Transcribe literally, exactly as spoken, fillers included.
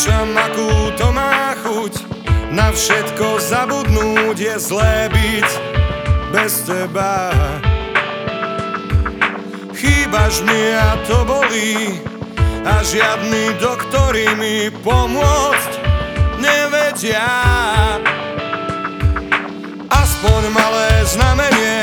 Skúšam, akú to má chuť, na všetko zabudnúť, je zlé byť bez teba. Chýbaš mi a to bolí, a žiadni doktori mi pomôcť nevedia. Aspoň malé znamenie